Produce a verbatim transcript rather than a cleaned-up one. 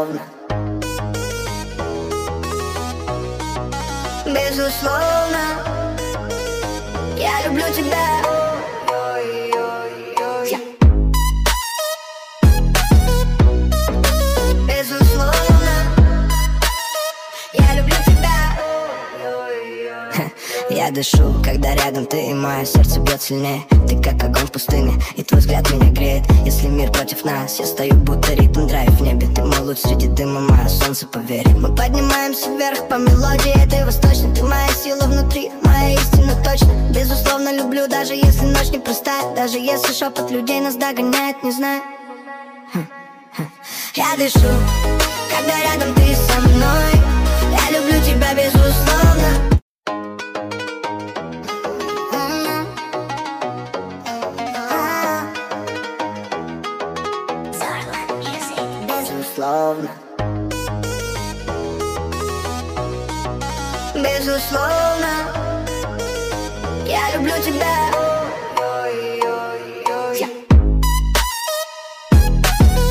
Безусловно. Безусловно. Я люблю тебя. Я. Безусловно. Я люблю тебя. Я дышу, когда рядом ты, и мое сердце бьет сильнее. Ты как огонь в пустыне, и твой взгляд меня греет. Если мир против нас, я стою будто ритм драйв в небе. Ты мой луч среди дыма, мое солнце, поверь. Мы поднимаемся вверх по мелодии этой восточной. Ты моя сила внутри, моя истина точно. Безусловно люблю, даже если ночь непростая. Даже если шепот людей нас догоняет, не знаю. Я дышу, когда рядом ты со мной. Я люблю тебя безусловно. Безусловно. Безусловно. Я люблю тебя.